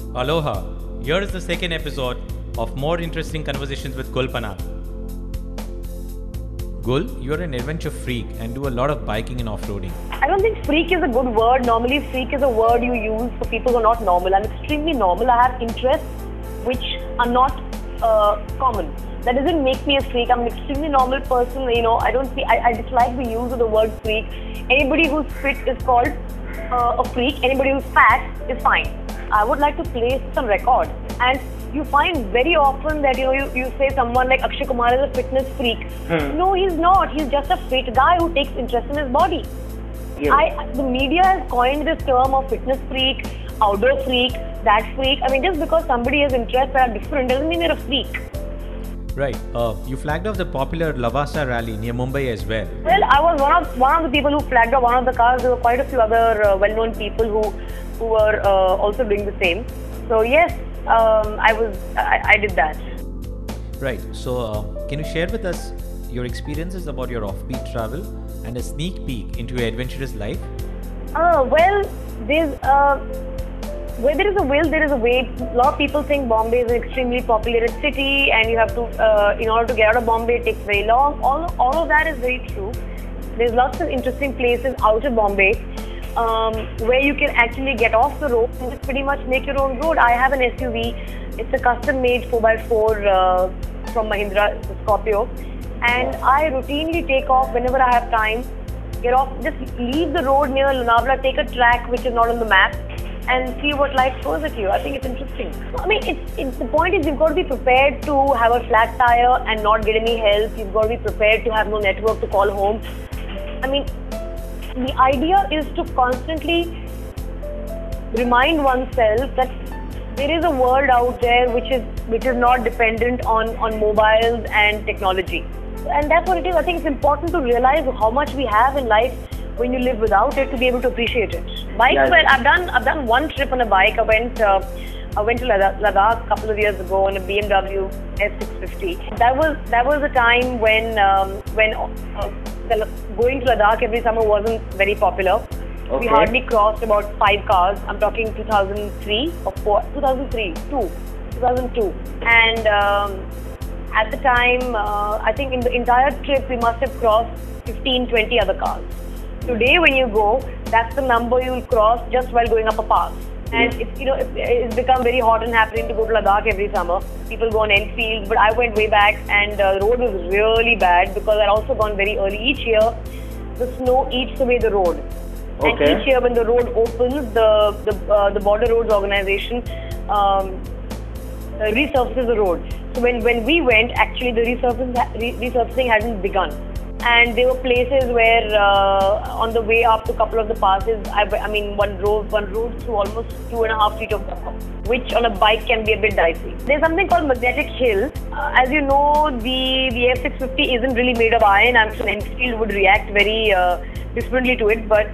Aloha. Here is the second episode of More Interesting Conversations with Gul Panag. Gul, you're an adventure freak and do a lot of biking and off-roading. I don't think freak is a good word. Normally, freak is a word you use for people who are not normal. I'm extremely normal. I have interests which are not common. That doesn't make me a freak. I'm an extremely normal person. I dislike the use of the word freak. Anybody who's fit is called a freak. Anybody who's fat is fine. I would like to place some record. And you find very often that you say someone like Akshay Kumar is a fitness freak. No, he's not. He's just a fit guy who takes interest in his body. Yeah. The media has coined this term of fitness freak, outdoor freak, that freak. I mean, just because somebody has interests that are different doesn't mean they're a freak. Right. You flagged off the popular Lavasa rally near Mumbai as well. Well, I was one of the people who flagged off one of the cars. There were quite a few other well-known people who were also doing the same. So yes, I did that. Right. So can you share with us your experiences about your offbeat travel and a sneak peek into your adventurous life? Well, where there is a will, there is a way. A lot of people think Bombay is an extremely populated city and you have to, in order to get out of Bombay, it takes very long. All of that is very true. There's lots of interesting places out of Bombay where you can actually get off the road and just pretty much make your own road. I have an SUV. It's a custom-made 4x4 from Mahindra Scorpio. And I routinely take off whenever I have time, get off, just leave the road near Lonavala, take a track which is not on the map, and see what life throws at you. I think it's interesting. I mean, the point is you've got to be prepared to have a flat tire and not get any help. You've got to be prepared to have no network to call home. I mean, the idea is to constantly remind oneself that there is a world out there which is not dependent on mobiles and technology. And that's what it is. I think it's important to realize how much we have in life when you live without it to be able to appreciate it. Bikes, yes. Well, I've done one trip on a bike. I went to Ladakh a couple of years ago on a BMW S650. That was a time when going to Ladakh every summer wasn't very popular. Okay. We hardly crossed about 5 cars. I'm talking 2003 or 4, 2002. And at the time, I think in the entire trip, we must have crossed 15, 20 other cars. Today, when you go, that's the number you'll cross just while going up a pass. And it's become very hot and happening to go to Ladakh every summer. People go on Enfield, but I went way back and the road was really bad because I'd also gone very early. Each year, the snow eats away the road. Okay. And each year when the road opens, the Border Roads Organization resurfaces the road. So when we went, actually the resurfacing hadn't begun. And there were places where on the way up to a couple of the passes, one rode through almost 2.5 feet of water, which on a bike can be a bit dicey. There's something called magnetic hill. As you know, the F650 isn't really made of iron. I'm sure Enfield would react very differently to it, but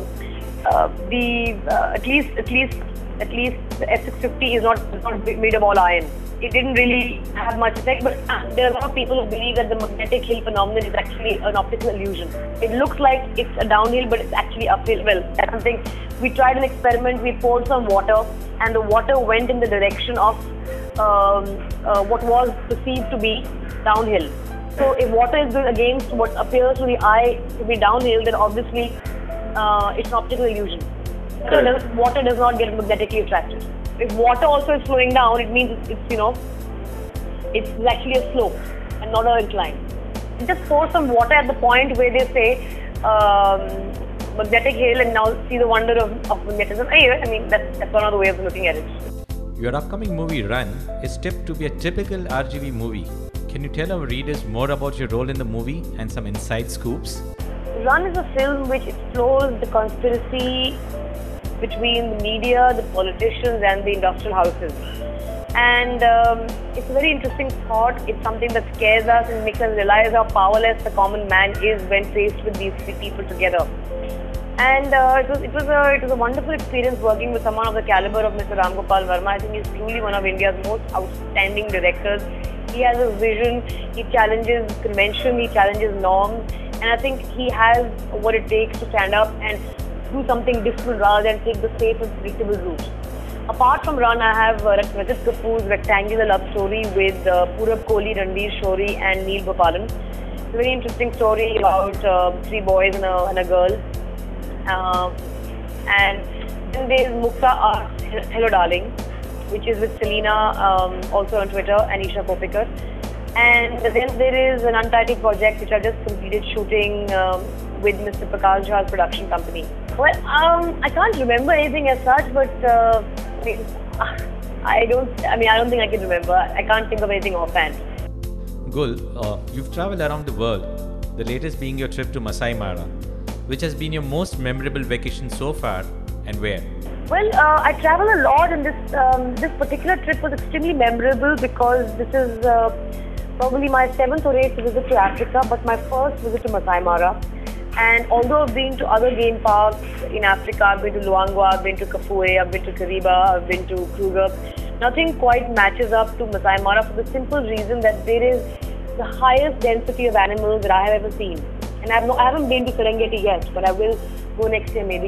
at least the F650 is not made of all iron. It didn't really have much effect, but there are a lot of people who believe that the magnetic hill phenomenon is actually an optical illusion. It looks like it's a downhill, but it's actually uphill. Well, that's something. We tried an experiment. We poured some water, and the water went in the direction of what was perceived to be downhill. So if water is going against what appears to the eye to be downhill, then obviously it's an optical illusion. So water does not get magnetically attracted. If water also is flowing down, it means it's actually a slope and not an incline. Just pour some water at the point where they say magnetic hill and now see the wonder of magnetism. Anyway, I mean, that's one of the ways of looking at it. Your upcoming movie Run is tipped to be a typical RGV movie. Can you tell our readers more about your role in the movie and some inside scoops? Run is a film which explores the conspiracy between the media, the politicians and the industrial houses. And it's a very interesting thought. It's something that scares us and makes us realize how powerless the common man is when faced with these three people together. And it was a wonderful experience working with someone of the caliber of Mr. Ram Gopal Verma. I think he's truly one of India's most outstanding directors. He has a vision, he challenges convention, he challenges norms, and I think he has what it takes to stand up and do something different rather than take the safe and predictable route. Apart from Run, I have Rajat Kapoor's rectangular love story with Purab Kohli, Ranveer Shori, and Neil Gopalan. It's a very interesting story about three boys and a girl. And then there is Mukta Arts, Hello Darling, which is with Selena, also on Twitter, and Isha Kopikar. And then there is an untitled project which I just completed shooting with Mr. Prakash Jha's production company. Well, I can't remember anything as such, but I don't think I can remember. I can't think of anything offhand. Gul, you've traveled around the world, the latest being your trip to Masai Mara. Which has been your most memorable vacation so far, and where? Well, I travel a lot, and this particular trip was extremely memorable because this is probably my 7th or 8th visit to Africa, but my first visit to Masai Mara. And although I've been to other game parks in Africa, I've been to Luangwa, I've been to Kafue, I've been to Kariba, I've been to Kruger, nothing quite matches up to Masai Mara for the simple reason that there is the highest density of animals that I have ever seen. And I haven't been to Serengeti yet, but I will go next year maybe.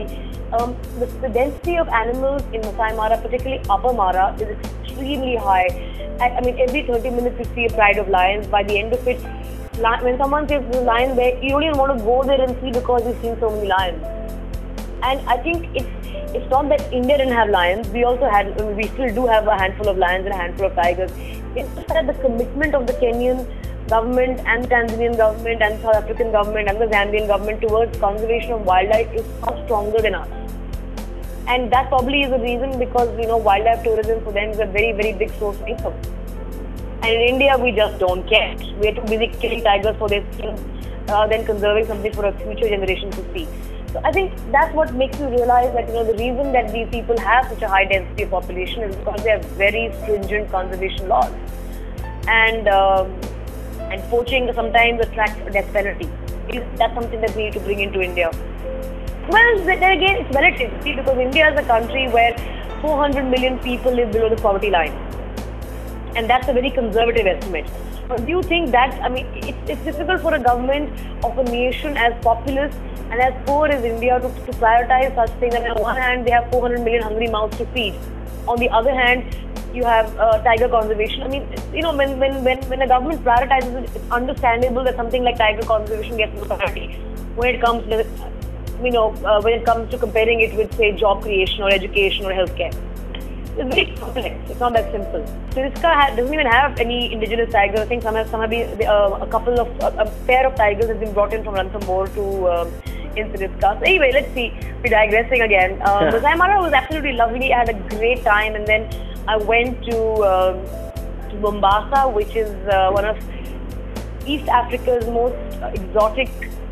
The density of animals in Masai Mara, particularly Upper Mara, is extremely high. I mean, every 30 minutes you see a pride of lions. By the end of it, when someone says there's a lion there, you don't even want to go there and see because you've seen so many lions. And I think it's not that India didn't have lions. We still do have a handful of lions and a handful of tigers. It's just that the commitment of the Kenyan government and the Tanzanian government and the South African government and the Zambian government towards conservation of wildlife is much stronger than us. And that probably is the reason because, wildlife tourism for them is a very, very big source of income. And in India, we just don't care. We are too busy killing tigers for their skin rather than conserving something for a future generation to see. So I think that's what makes you realize that, the reason that these people have such a high density of population is because they have very stringent conservation laws. And poaching sometimes attracts a death penalty. That's something that we need to bring into India. Well, then again, it's relative, see, because India is a country where 400 million people live below the poverty line. And that's a very conservative estimate. But do you think that, it's difficult for a government of a nation as populous and as poor as India to prioritize such things. And on one hand, they have 400 million hungry mouths to feed. On the other hand, you have tiger conservation. When a government prioritizes it, it's understandable that something like tiger conservation gets priority. When it comes to comparing it with, say, job creation or education or healthcare. It's very complex. It's not that simple. Siriska doesn't even have any indigenous tigers. I think a pair of tigers has been brought in from Ranthambore to in Siriska. So anyway, let's see. We're digressing again. Masai Mara was absolutely lovely. I had a great time, and then I went to Mombasa, which is one of East Africa's most exotic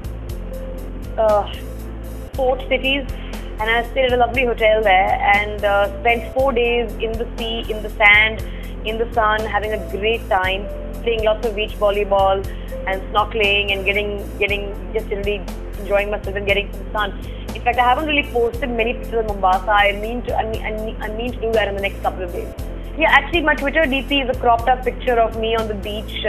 port cities. And I stayed at a lovely hotel there and spent 4 days in the sea, in the sand, in the sun, having a great time, playing lots of beach volleyball and snorkeling and just really enjoying myself and getting some sun. In fact, I haven't really posted many pictures of Mombasa. I mean to do that in the next couple of days. Yeah, actually, my Twitter DP is a cropped up picture of me on the beach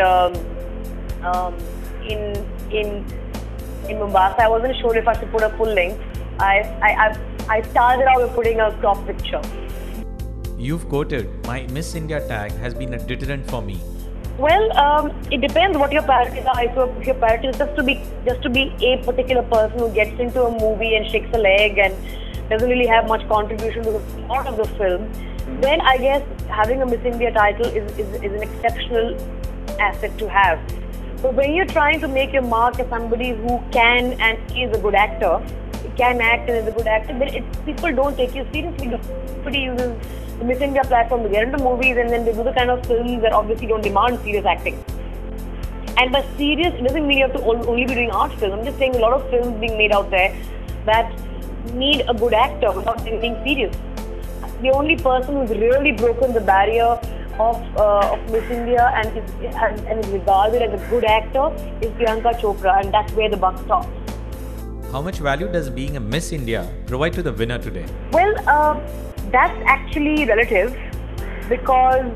in Mombasa. I wasn't sure if I should put a full link. I started out with putting a crop picture. You've quoted, "My Miss India tag has been a deterrent for me." Well, it depends what your priorities are. If your priority is just to be a particular person who gets into a movie and shakes a leg and doesn't really have much contribution to the plot of the film, then I guess having a Miss India title is an exceptional asset to have. But when you're trying to make your mark as somebody who can and is a good actor, can act and is a good actor, then people don't take you seriously. Nobody uses the Miss India platform to get into movies, and then they do the kind of films that obviously don't demand serious acting. And by serious, it doesn't mean you have to only be doing art films. I'm just saying a lot of films being made out there that need a good actor without being serious. The only person who's really broken the barrier of Miss India and is regarded as a good actor is Priyanka Chopra, and that's where the buck stops. How much value does being a Miss India provide to the winner today? Well, that's actually relative because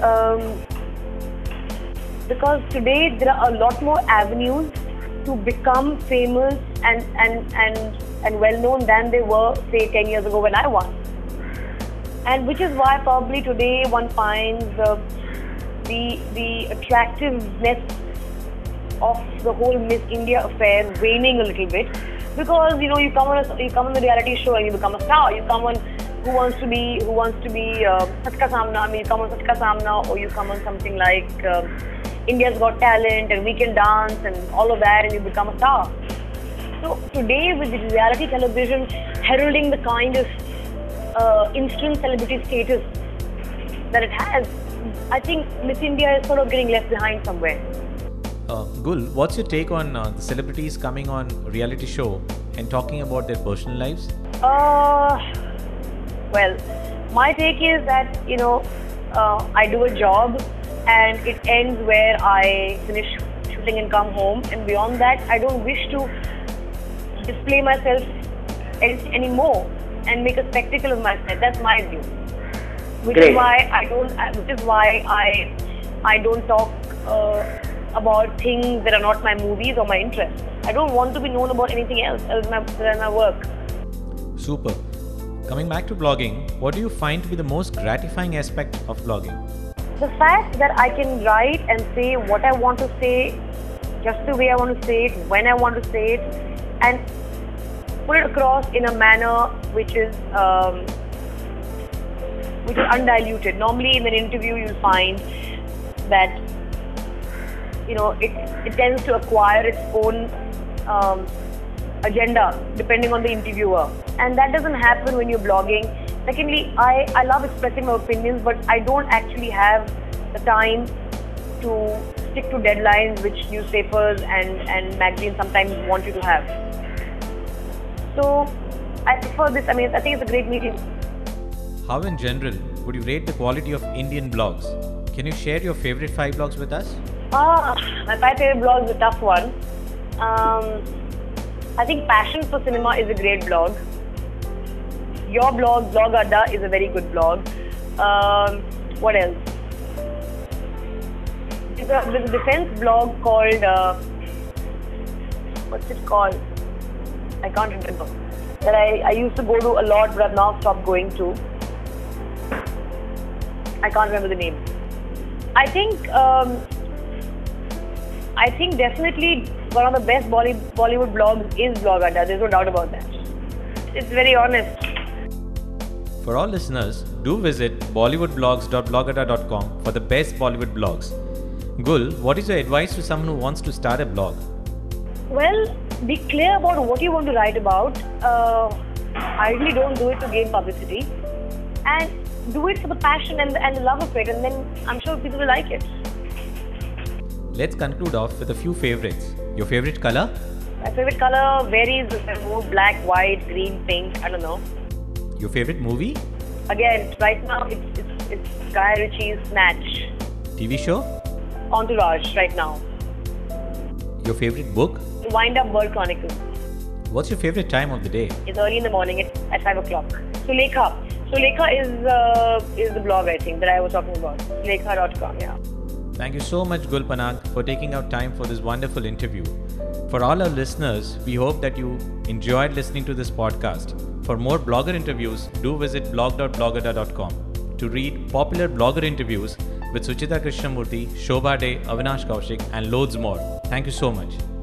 today there are a lot more avenues to become famous and well known than they were, say, 10 years ago when I won. And which is why probably today one finds the attractiveness of the whole Miss India affair waning a little bit, because you come on the reality show and you become a star. You come on Who Wants to Be Sach Ka Samna. I mean, you come on Sach Ka Samna, or you come on something like India's Got Talent and We Can Dance and all of that, and you become a star. So today, with the reality television heralding the kind of instant celebrity status that it has, I think Miss India is sort of getting left behind somewhere. Gul, what's your take on the celebrities coming on reality show and talking about their personal lives? Well, my take is that, I do a job and it ends where I finish shooting and come home, and beyond that, I don't wish to display myself anymore and make a spectacle of myself. That's my view. Which is why I don't talk about things that are not my movies or my interests. I don't want to be known about anything else other than my work. Super. Coming back to blogging, what do you find to be the most gratifying aspect of blogging? The fact that I can write and say what I want to say, just the way I want to say it, when I want to say it, and put it across in a manner which is undiluted. Normally in an interview you'll find that it tends to acquire its own agenda depending on the interviewer, and that doesn't happen when you're blogging. Secondly, I love expressing my opinions, but I don't actually have the time to stick to deadlines which newspapers and magazines sometimes want you to have. So I prefer this. I mean, I think it's a great medium. How in general would you rate the quality of Indian blogs? Can you share your favorite 5 blogs with us? My 5 favorite blogs is a tough one. I think Passion for Cinema is a great blog. Your blog, Blog Adda, is a very good blog. What else? There's a defense blog called, what's it called? I can't remember. That I used to go to a lot, but I've now stopped going to. I can't remember the name. I think definitely one of the best Bollywood blogs is Blog Adda. There's no doubt about that. It's very honest. For all listeners, do visit bollywoodblogs.blogadda.com for the best Bollywood blogs. Gul, what is your advice to someone who wants to start a blog? Well, be clear about what you want to write about. Ideally, don't do it to gain publicity. And do it for the passion and the love of it, and then I'm sure people will like it. Let's conclude off with a few favorites. Your favorite color? My favorite color varies. More black, white, green, pink, I don't know. Your favorite movie? Again, right now it's Guy Ritchie's Snatch. TV show? Entourage, right now. Your favorite book? Wind Up Bird Chronicles. What's your favorite time of the day? It's early in the morning, at 5 o'clock. Sulekha. Sulekha is the blog, I think, that I was talking about. Sulekha.com, yeah. Thank you so much, Gul Panag, for taking out time for this wonderful interview. For all our listeners, we hope that you enjoyed listening to this podcast. For more blogger interviews, do visit blog.blogadda.com to read popular blogger interviews with Suchita Krishnamurthy, Shobha Dey, Avinash Kaushik, and loads more. Thank you so much.